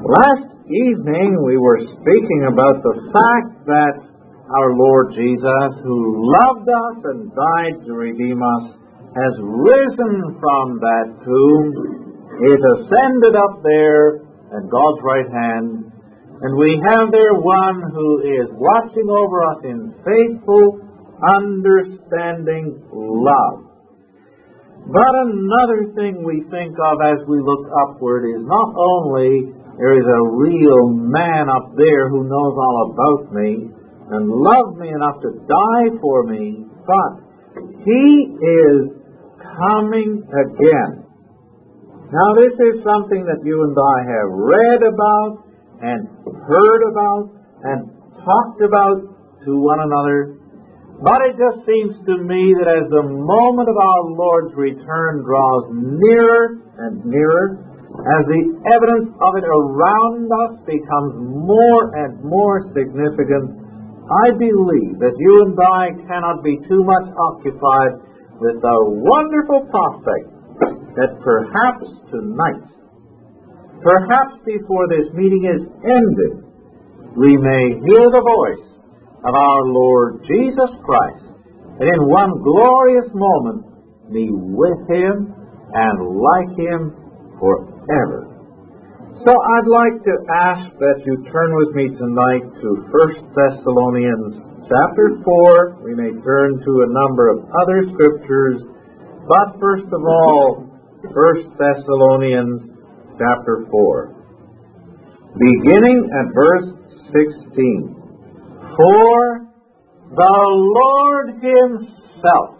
Last evening we were speaking about the fact that our Lord Jesus, who loved us and died to redeem us, has risen from that tomb, is ascended up there at God's right hand, and we have there one who is watching over us in faithful, understanding love. But another thing we think of as we look upward is not only there is a real man up there who knows all about me and loved me enough to die for me, but he is coming again. Now this is something that you and I have read about and heard about and talked about to one another. But it just seems to me that as the moment of our Lord's return draws nearer and nearer, as the evidence of it around us becomes more and more significant, I believe that you and I cannot be too much occupied with the wonderful prospect that perhaps tonight, perhaps before this meeting is ended, we may hear the voice of our Lord Jesus Christ, and in one glorious moment be with Him and like Him forever. So I'd like to ask that you turn with me tonight to 1 Thessalonians chapter 4. We may turn to a number of other scriptures, but first of all, 1 Thessalonians chapter 4, beginning at verse 16. For the Lord Himself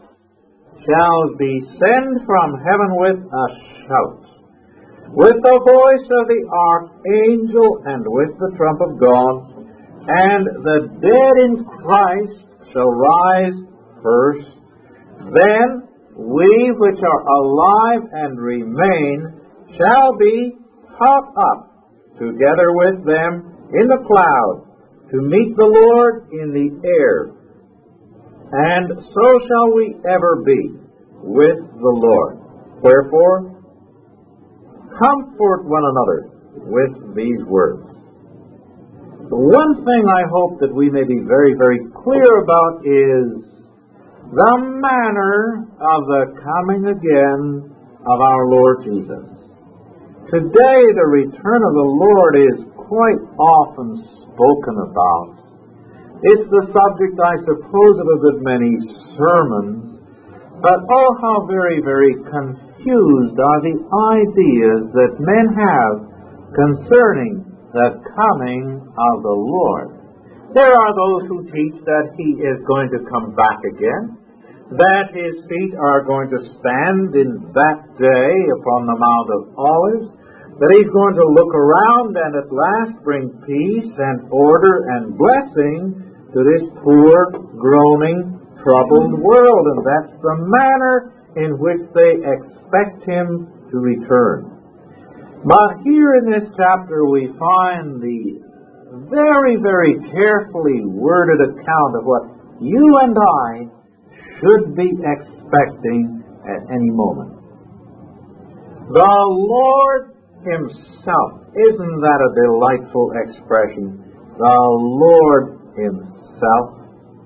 shall descend from heaven with a shout, with the voice of the archangel, and with the trump of God, and the dead in Christ shall rise first. Then we which are alive and remain shall be caught up together with them in the cloud to meet the Lord in the air. And so shall we ever be with the Lord. Wherefore, comfort one another with these words. One thing I hope that we may be very, very clear about is the manner of the coming again of our Lord Jesus. Today, the return of the Lord is quite often spoken about. It's the subject, I suppose, of a good many sermons, but oh, how very, very confused are the ideas that men have concerning the coming of the Lord. There are those who teach that He is going to come back again, that His feet are going to stand in that day upon the Mount of Olives, that He's going to look around and at last bring peace and order and blessing to this poor, groaning, troubled world. And that's the manner in which they expect Him to return. But here in this chapter we find the very, very carefully worded account of what you and I should be expecting at any moment. The Lord Himself. Isn't that a delightful expression? The Lord Himself.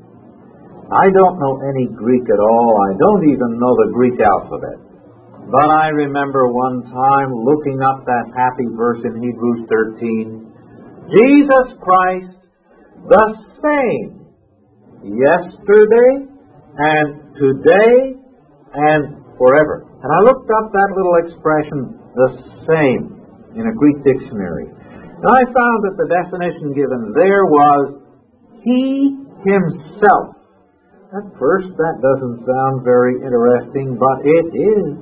I don't know any Greek at all. I don't even know the Greek alphabet. But I remember one time looking up that happy verse in Hebrews 13. Jesus Christ, the same, yesterday and today and forever. And I looked up that little expression, the same, in a Greek dictionary. And I found that the definition given there was He Himself. At first, that doesn't sound very interesting, but it is.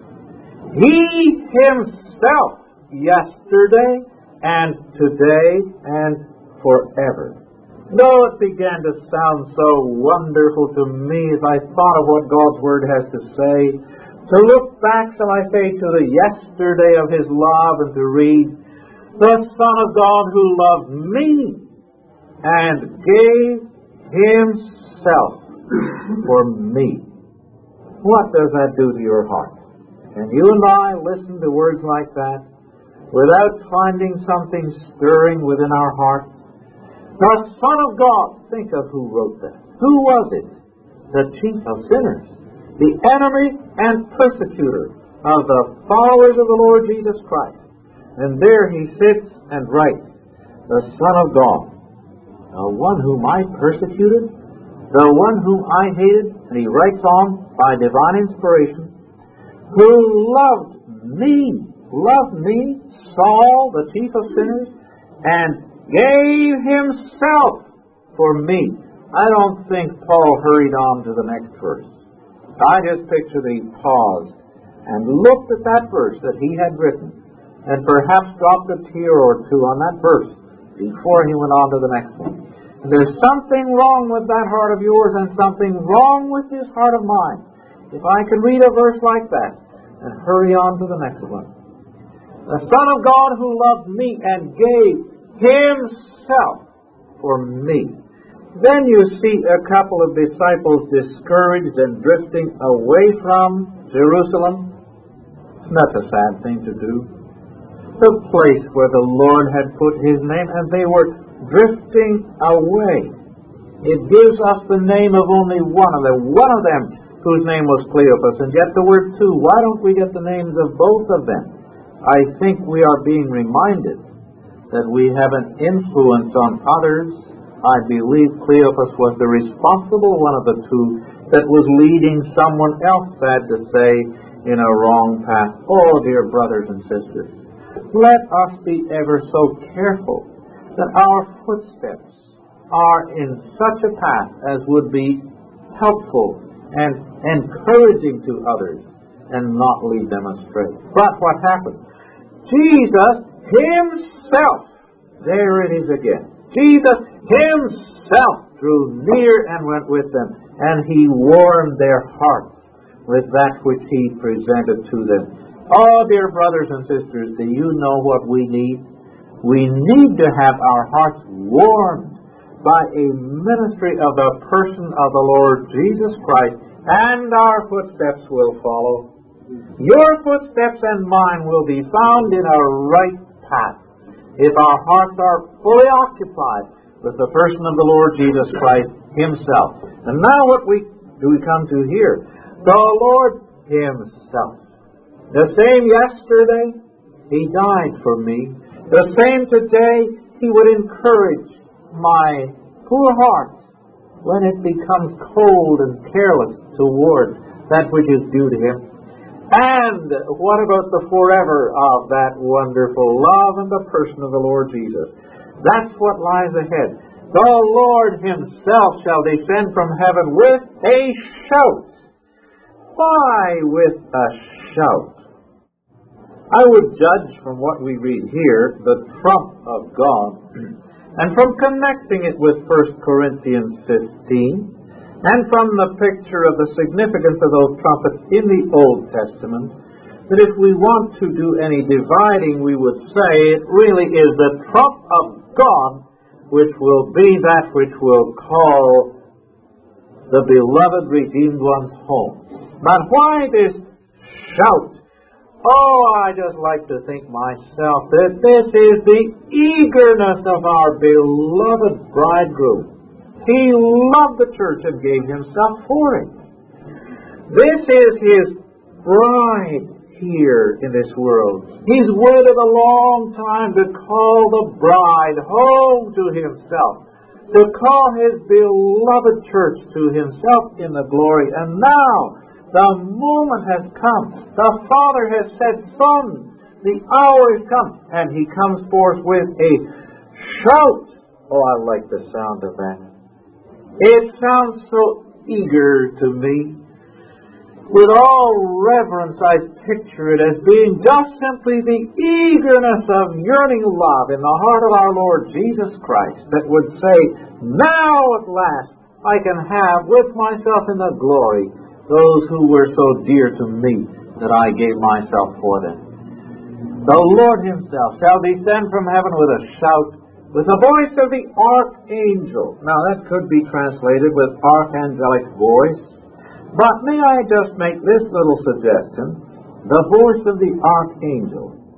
He Himself, yesterday and today and forever. Though it began to sound so wonderful to me as I thought of what God's Word has to say, to look back, shall I say, to the yesterday of His love and to read, the Son of God who loved me and gave Himself for me. What does that do to your heart? And you and I listen to words like that. without finding something stirring within our hearts? The Son of God, think of who wrote that. Who was it? The chief of sinners, the enemy and persecutor of the followers of the Lord Jesus Christ. And there he sits and writes, the Son of God, the one whom I persecuted, the one whom I hated, and he writes on by divine inspiration, who loved me, Saul, the chief of sinners, and gave himself for me. I don't think Paul hurried on to the next verse. I just picture he paused and looked at that verse that he had written and perhaps dropped a tear or two on that verse before he went on to the next one. And there's something wrong with that heart of yours and something wrong with this heart of mine. If I can read a verse like that and hurry on to the next one. The Son of God who loved me and gave himself for me. Then you see a couple of disciples discouraged and drifting away from Jerusalem. That's a sad thing to do. The place where the Lord had put his name, and they were drifting away. It gives us the name of only one of them whose name was Cleopas, and yet the word two. Why don't we get the names of both of them? I think we are being reminded that we have an influence on others. I believe Cleopas was the responsible one of the two that was leading someone else, sad to say, in a wrong path. Oh, dear brothers and sisters, let us be ever so careful that our footsteps are in such a path as would be helpful and encouraging to others and not lead them astray. But what happened? Jesus himself, there it is again. Jesus himself drew near and went with them, and he warmed their hearts with that which he presented to them. Oh, dear brothers and sisters, do you know what we need? We need to have our hearts warmed by a ministry of the person of the Lord Jesus Christ, and our footsteps will follow. Your footsteps and mine will be found in a right path if our hearts are fully occupied with the person of the Lord Jesus Christ himself. And now what do we come to here? The Lord himself. The same yesterday, he died for me. The same today, he would encourage my poor heart when it becomes cold and careless toward that which is due to him. And what about the forever of that wonderful love and the person of the Lord Jesus? That's what lies ahead. The Lord himself shall descend from heaven with a shout. Why with a shout? I would judge from what we read here, the trump of God, and from connecting it with 1 Corinthians 15, and from the picture of the significance of those trumpets in the Old Testament, that if we want to do any dividing, we would say it really is the trump of God which will be that which will call the beloved redeemed ones home. But why this shout? Oh, I just like to think myself that this is the eagerness of our beloved bridegroom. He loved the church and gave himself for it. This is his bride here in this world. He's waited a long time to call the bride home to himself, to call his beloved church to himself in the glory. And now the moment has come. The Father has said, Son, the hour is come. And he comes forth with a shout. Oh, I like the sound of that. It sounds so eager to me. With all reverence, I picture it as being just simply the eagerness of yearning love in the heart of our Lord Jesus Christ that would say, now at last I can have with myself in the glory those who were so dear to me that I gave myself for them. The Lord himself shall descend from heaven with a shout, with the voice of the archangel. Now that could be translated with archangelic voice, but may I just make this little suggestion? The voice of the archangel.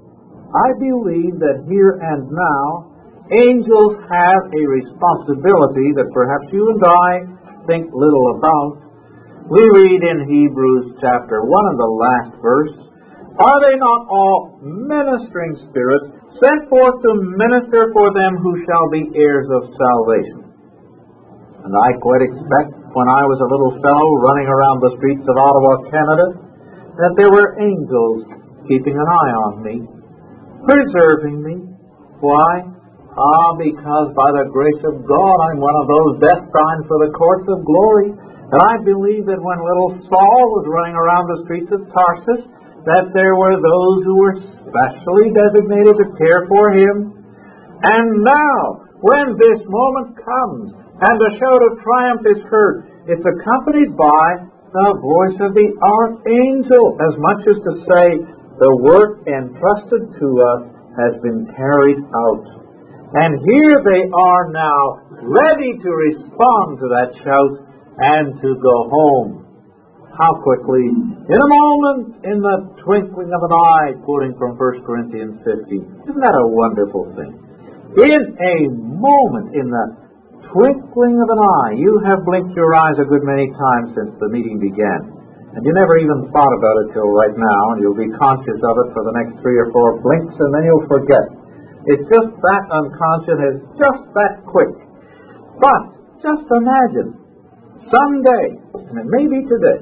I believe that here and now, angels have a responsibility that perhaps you and I think little about. We read in Hebrews chapter 1 in the last verse, "Are they not all ministering spirits sent forth to minister for them who shall be heirs of salvation?" And I quite expect when I was a little fellow running around the streets of Ottawa, Canada, that there were angels keeping an eye on me, preserving me. Why? Because by the grace of God I'm one of those destined for the courts of glory. And I believe that when little Saul was running around the streets of Tarsus, that there were those who were specially designated to care for him. And now, when this moment comes and the shout of triumph is heard, it's accompanied by the voice of the archangel, as much as to say, the work entrusted to us has been carried out. And here they are now, ready to respond to that shout and to go home. How quickly, in a moment, in the twinkling of an eye, quoting from 1 Corinthians 15. Isn't that a wonderful thing? In a moment, in the twinkling of an eye. You have blinked your eyes a good many times since the meeting began. And you never even thought about it till right now, and you'll be conscious of it for the next 3 or 4 blinks, and then you'll forget. It's just that unconscious, it's just that quick. But, just imagine, someday, and it may be today,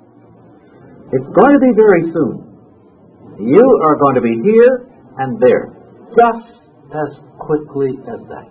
it's going to be very soon. You are going to be here and there, just as quickly as that.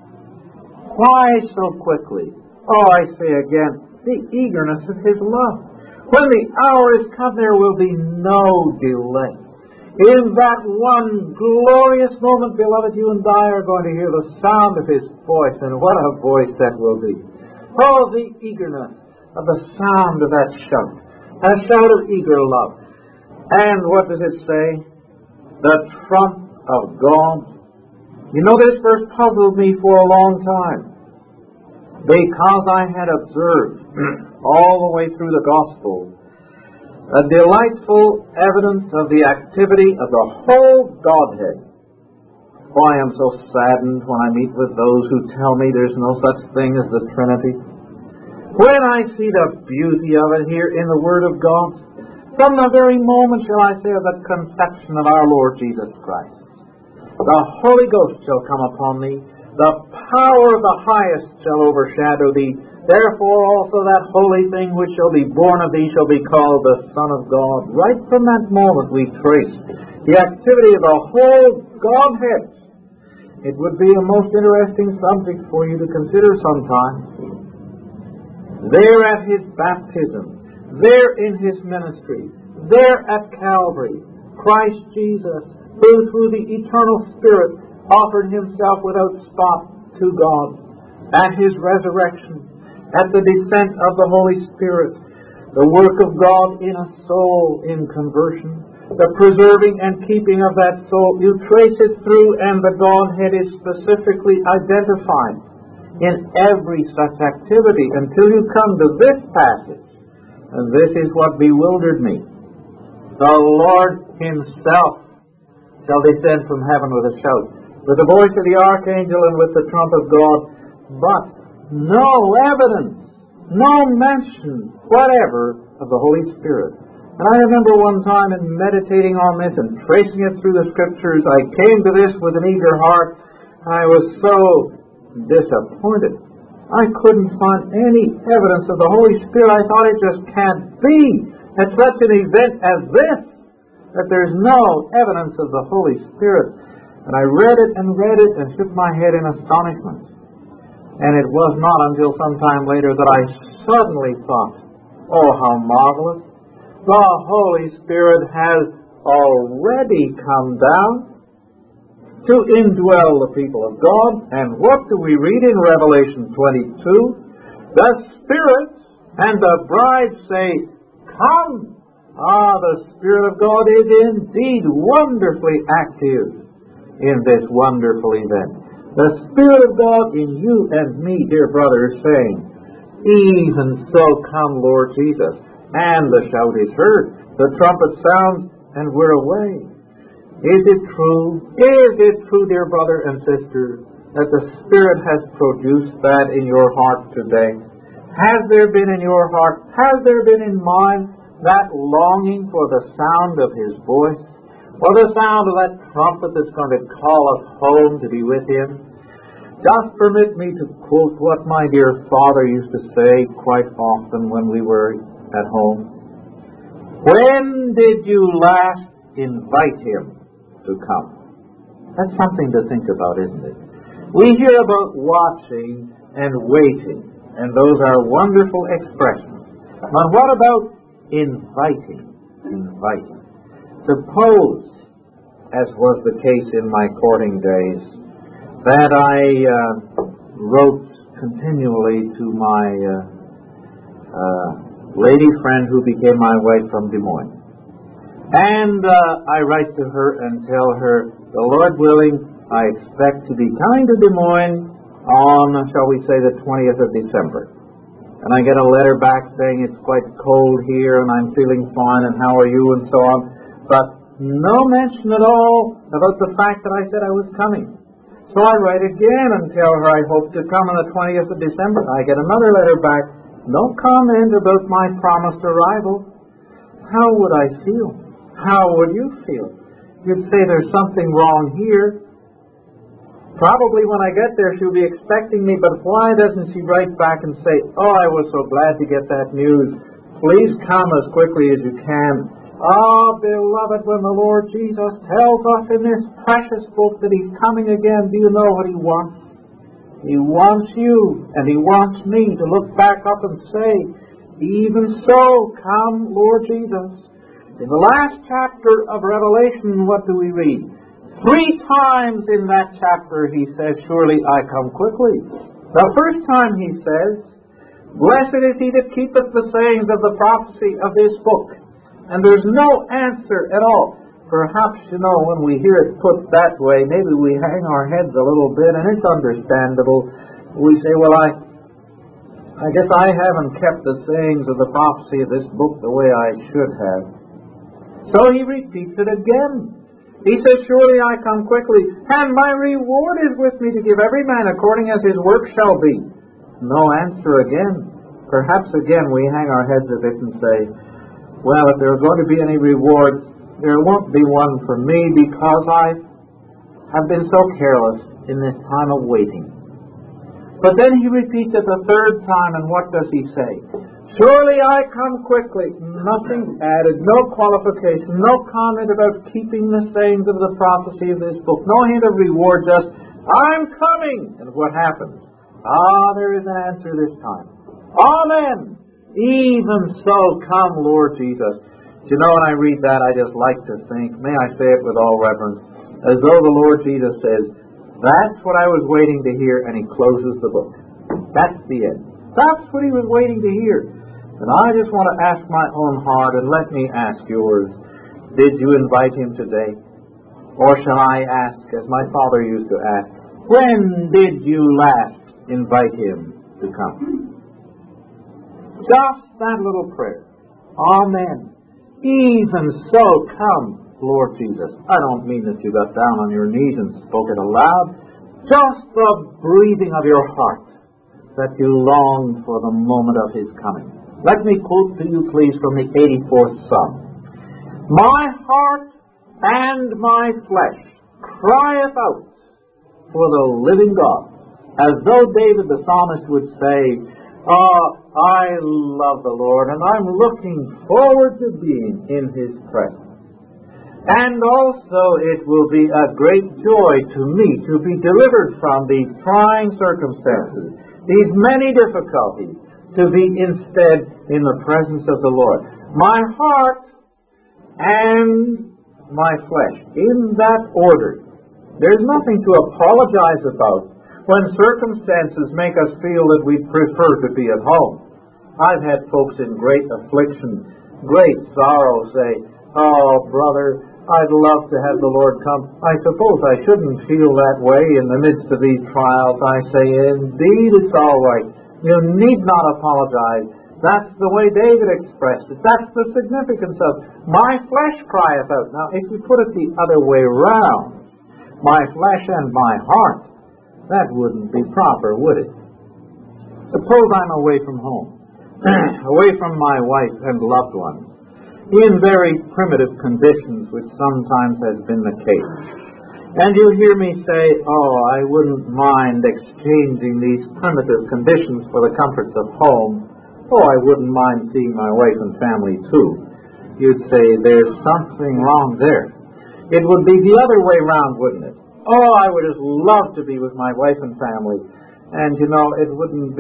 Why so quickly? Oh, I say again, the eagerness of His love. When the hour is come, there will be no delay. In that one glorious moment, beloved, you and I are going to hear the sound of His voice, and what a voice that will be. Oh, the eagerness of the sound of that shout. A shout of eager love. And what does it say? The trump of God. You know, this verse puzzled me for a long time, because I had observed all the way through the Gospel a delightful evidence of the activity of the whole Godhead. Oh, I am so saddened when I meet with those who tell me there's no such thing as the Trinity. When I see the beauty of it here in the Word of God, from the very moment, shall I say, of the conception of our Lord Jesus Christ, the Holy Ghost shall come upon thee, the power of the highest shall overshadow thee, therefore also that holy thing which shall be born of thee shall be called the Son of God. Right from that moment we trace the activity of the whole Godhead. It would be a most interesting subject for you to consider sometime. There at His baptism, there in His ministry, there at Calvary, Christ Jesus, who through the eternal Spirit offered Himself without spot to God, at His resurrection, at the descent of the Holy Spirit, the work of God in a soul in conversion, the preserving and keeping of that soul, you trace it through, and the Godhead is specifically identified in every such activity until you come to this passage. And this is what bewildered me. The Lord Himself shall descend from heaven with a shout, with the voice of the archangel and with the trump of God, but no evidence, no mention whatever of the Holy Spirit. And I remember one time in meditating on this and tracing it through the Scriptures, I came to this with an eager heart. I was so disappointed. I couldn't find any evidence of the Holy Spirit. I thought it just can't be at such an event as this, that there's no evidence of the Holy Spirit. And I read it and shook my head in astonishment. And it was not until some time later that I suddenly thought, oh, how marvelous. The Holy Spirit has already come down to indwell the people of God. And what do we read in Revelation 22? The Spirit and the bride say, come. The Spirit of God is indeed wonderfully active in this wonderful event. The Spirit of God in you and me, dear brother, is saying, even so come, Lord Jesus. And the shout is heard, the trumpet sounds, and we're away. Is it true? Is it true, dear brother and sister, that the Spirit has produced that in your heart today? Has there been in your heart, has there been in mine, that longing for the sound of His voice? Or the sound of that trumpet that's going to call us home to be with Him? Just permit me to quote what my dear father used to say quite often when we were at home. When did you last invite Him to come? That's something to think about, isn't it? We hear about watching and waiting, and those are wonderful expressions. But what about inviting? Inviting. Suppose, as was the case in my courting days, that I wrote continually to my lady friend who became my wife from Des Moines. And I write to her and tell her, the Lord willing, I expect to be coming to Des Moines on, shall we say, the 20th of December. And I get a letter back saying it's quite cold here and I'm feeling fine and how are you and so on. But no mention at all about the fact that I said I was coming. So I write again and tell her I hope to come on the 20th of December. I get another letter back. No comment about my promised arrival. How would I feel? How would you feel? You'd say there's something wrong here. Probably when I get there she'll be expecting me, but why doesn't she write back and say, oh, I was so glad to get that news. Please come as quickly as you can. Oh, beloved, when the Lord Jesus tells us in this precious book that He's coming again, do you know what He wants? He wants you, and He wants me to look back up and say, even so, come, Lord Jesus. In the last chapter of Revelation, what do we read? 3 times in that chapter He says, surely I come quickly. The first time He says, blessed is he that keepeth the sayings of the prophecy of this book. And there's no answer at all. Perhaps, when we hear it put that way, maybe we hang our heads a little bit, and it's understandable. We say, well, I guess I haven't kept the sayings of the prophecy of this book the way I should have. So he repeats it again. He says, surely I come quickly, and my reward is with me to give every man according as his work shall be. No answer again. Perhaps again we hang our heads a bit and say, well, if there are going to be any rewards, there won't be one for me because I have been so careless in this time of waiting. But then he repeats it the third time, and what does he say? Surely I come quickly. Nothing added, no qualification, no comment about keeping the sayings of the prophecy of this book, no hint of reward, just, I'm coming. And what happens? There is an answer this time. Amen. Even so, come, Lord Jesus. When I read that, I just like to think, may I say it with all reverence, as though the Lord Jesus says, that's what I was waiting to hear, and He closes the book. That's the end. That's what He was waiting to hear. And I just want to ask my own heart, and let me ask yours, did you invite Him today? Or shall I ask, as my father used to ask, when did you last invite Him to come? Just that little prayer. Amen. Even so, come, Lord Jesus. I don't mean that you got down on your knees and spoke it aloud. Just the breathing of your heart that you longed for the moment of His coming. Let me quote to you, please, from the 84th Psalm. My heart and my flesh crieth out for the living God. As though David the psalmist would say, I love the Lord, and I'm looking forward to being in His presence. And also it will be a great joy to me to be delivered from these trying circumstances, these many difficulties, to be instead in the presence of the Lord. My heart and my flesh, in that order. There's nothing to apologize about when circumstances make us feel that we prefer to be at home. I've had folks in great affliction, great sorrow say, oh, brother, I'd love to have the Lord come. I suppose I shouldn't feel that way in the midst of these trials. I say, indeed, it's all right. You need not apologize. That's the way David expressed it. That's the significance of my flesh crieth out. Now, if you put it the other way round, my flesh and my heart, that wouldn't be proper, would it? Suppose I'm away from home, away from my wife and loved ones, in very primitive conditions, which sometimes has been the case. And you hear me say, oh, I wouldn't mind exchanging these primitive conditions for the comforts of home. Oh, I wouldn't mind seeing my wife and family too. You'd say, there's something wrong there. It would be the other way round, wouldn't it? Oh, I would just love to be with my wife and family. And, you know, it wouldn't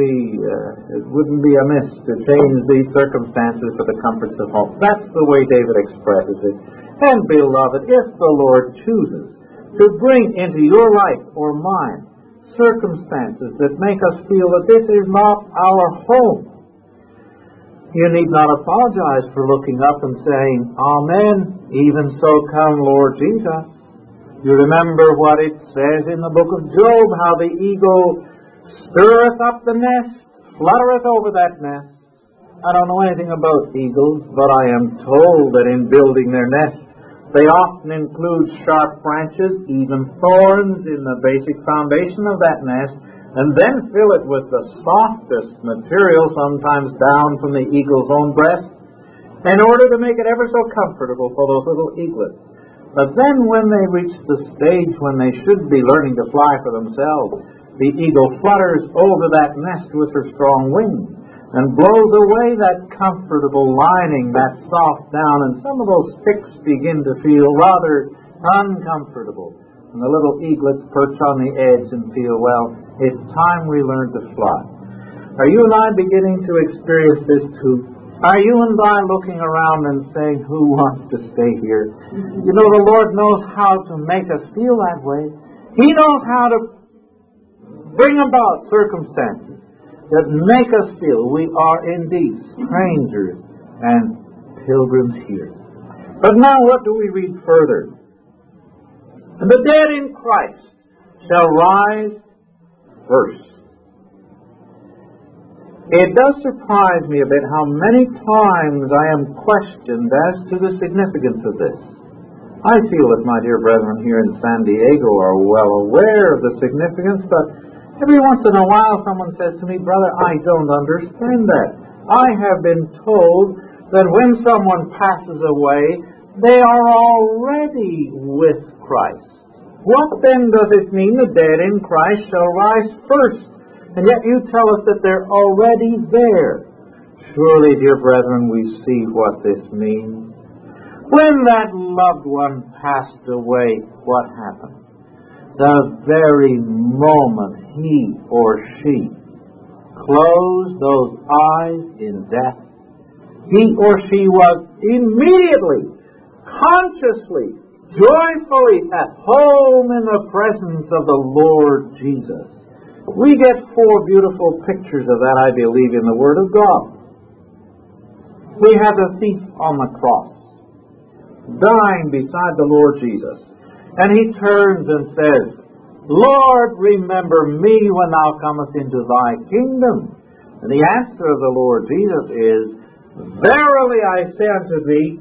be amiss to change these circumstances for the comforts of home. That's the way David expresses it. And, beloved, if the Lord chooses to bring into your life or mine circumstances that make us feel that this is not our home, you need not apologize for looking up and saying, Amen, even so come, Lord Jesus. You remember what it says in the book of Job, how the eagle stirreth up the nest, fluttereth over that nest. I don't know anything about eagles, but I am told that in building their nest, they often include sharp branches, even thorns in the basic foundation of that nest, and then fill it with the softest material, sometimes down from the eagle's own breast, in order to make it ever so comfortable for those little eaglets. But then when they reach the stage when they should be learning to fly for themselves, the eagle flutters over that nest with her strong wings and blows away that comfortable lining, that soft down, and some of those sticks begin to feel rather uncomfortable. And the little eaglets perch on the edge and feel, well, it's time we learn to fly. Are you and I beginning to experience this too? Are you and I looking around and saying, who wants to stay here? You know, the Lord knows how to make us feel that way. He knows how to bring about circumstances that make us feel we are indeed strangers and pilgrims here. But now what do we read further? And the dead in Christ shall rise first. It does surprise me a bit how many times I am questioned as to the significance of this. I feel that my dear brethren here in San Diego are well aware of the significance, but every once in a while someone says to me, brother, I don't understand that. I have been told that when someone passes away, they are already with Christ. What then does it mean the dead in Christ shall rise first? And yet you tell us that they're already there. Surely, dear brethren, we see what this means. When that loved one passed away, what happened? The very moment he or she closed those eyes in death, he or she was immediately, consciously, joyfully at home in the presence of the Lord Jesus. We get 4 beautiful pictures of that, I believe, in the Word of God. We have the thief on the cross, dying beside the Lord Jesus. And he turns and says, Lord, remember me when thou comest into thy kingdom. And the answer of the Lord Jesus is, verily I say unto thee,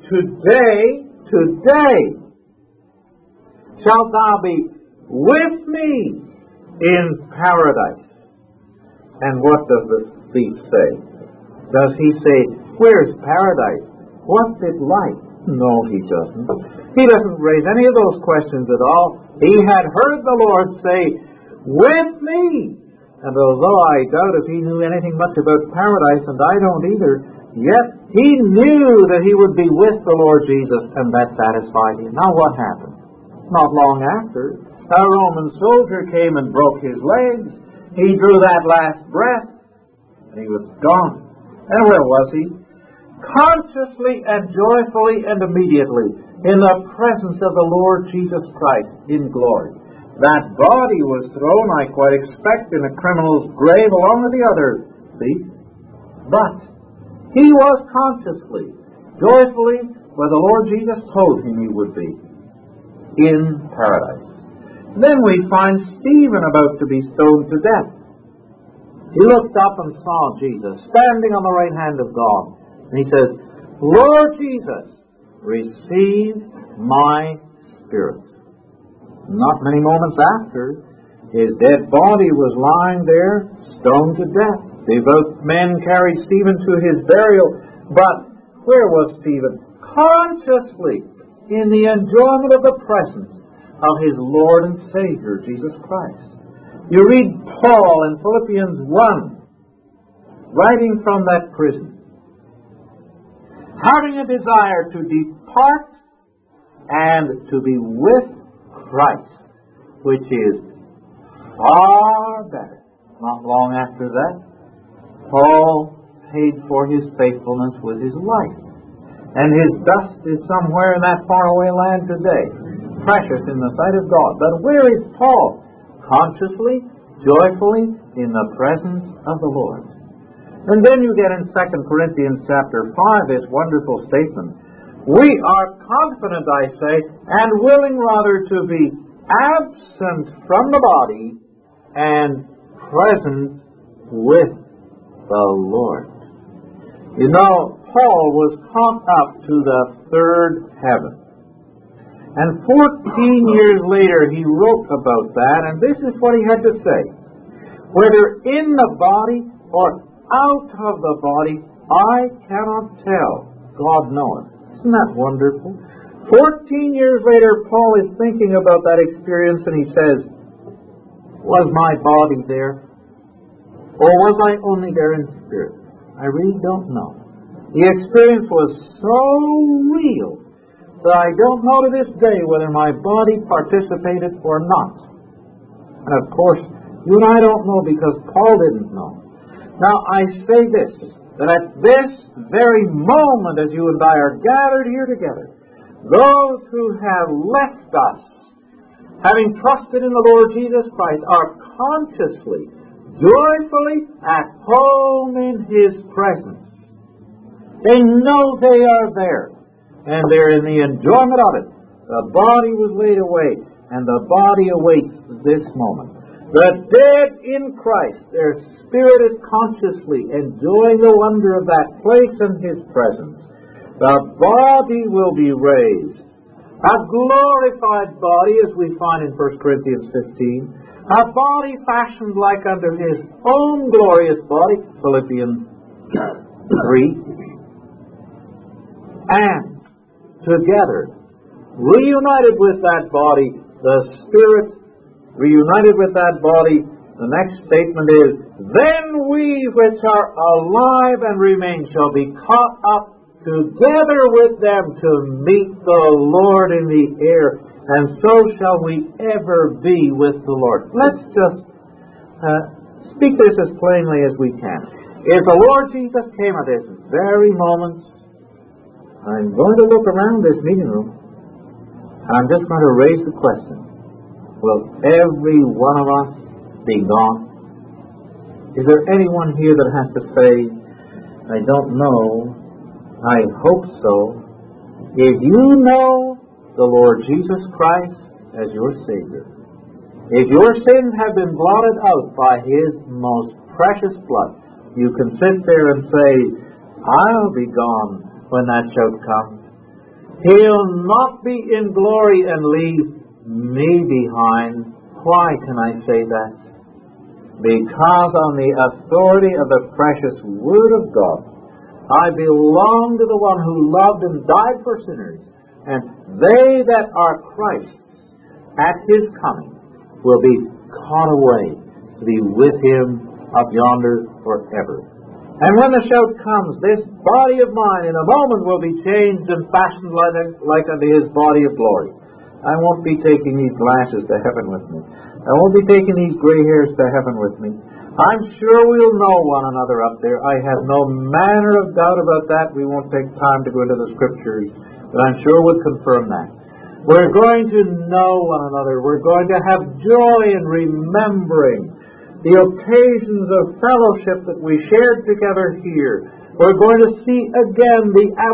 today shalt thou be with me in paradise. And what does the thief say? Does he say, where's paradise? What's it like? No, he doesn't. He doesn't raise any of those questions at all. He had heard the Lord say, with me. And although I doubt if he knew anything much about paradise, and I don't either, yet he knew that he would be with the Lord Jesus, and that satisfied him. Now what happened? Not long after, a Roman soldier came and broke his legs. He drew that last breath, and he was gone. And where was he? Consciously and joyfully and immediately in the presence of the Lord Jesus Christ in glory. That body was thrown, I quite expect, in a criminal's grave along with the other thief. But he was consciously, joyfully, where the Lord Jesus told him he would be, in paradise. Then we find Stephen about to be stoned to death. He looked up and saw Jesus standing on the right hand of God. And he says, Lord Jesus, receive my spirit. Not many moments after, his dead body was lying there, stoned to death. Devout men carried Stephen to his burial. But where was Stephen? Consciously in the enjoyment of the presence of his Lord and Savior, Jesus Christ. You read Paul in Philippians 1, writing from that prison, having a desire to depart and to be with Christ, which is far better. Not long after that, Paul paid for his faithfulness with his life. And his dust is somewhere in that faraway land today, precious in the sight of God. But where is Paul? Consciously, joyfully, in the presence of the Lord. And then you get in 2 Corinthians chapter 5 this wonderful statement. We are confident, I say, and willing rather to be absent from the body and present with the Lord. You know, Paul was caught up to the third heaven. And 14 years later he wrote about that, and this is what he had to say. Whether in the body or out of the body, I cannot tell. God knoweth. Isn't that wonderful? 14 years later, Paul is thinking about that experience, and he says, was my body there? Or was I only there in spirit? I really don't know. The experience was so real that I don't know to this day whether my body participated or not. And of course, you and I don't know because Paul didn't know. Now, I say this, that at this very moment, as you and I are gathered here together, those who have left us, having trusted in the Lord Jesus Christ, are consciously, joyfully at home in His presence. They know they are there, and they're in the enjoyment of it. The body was laid away, and the body awaits this moment. The dead in Christ, their spirit is consciously enjoying the wonder of that place in His presence. The body will be raised. A glorified body, as we find in 1 Corinthians 15. A body fashioned like unto His own glorious body, Philippians 3. And together, reunited with that body, the Spirit reunited with that body, the next statement is, then we which are alive and remain shall be caught up together with them to meet the Lord in the air, and so shall we ever be with the Lord. Let's just speak this as plainly as we can. If the Lord Jesus came at this very moment, I'm going to look around this meeting room, and I'm just going to raise the question. Will every one of us be gone? Is there anyone here that has to say, I don't know, I hope so? If you know the Lord Jesus Christ as your Savior, if your sins have been blotted out by His most precious blood, you can sit there and say, I'll be gone when that shout comes. He'll not be in glory and leave me behind. Why can I say that? Because on the authority of the precious Word of God, I belong to the one who loved and died for sinners, and they that are Christ's at His coming will be caught away to be with Him up yonder forever. And when the shout comes, this body of mine in a moment will be changed and fashioned like unto His body of glory. I won't be taking these glasses to heaven with me. I won't be taking these gray hairs to heaven with me. I'm sure we'll know one another up there. I have no manner of doubt about that. We won't take time to go into the Scriptures, but I'm sure we'll confirm that. We're going to know one another. We're going to have joy in remembering the occasions of fellowship that we shared together here. We're going to see again the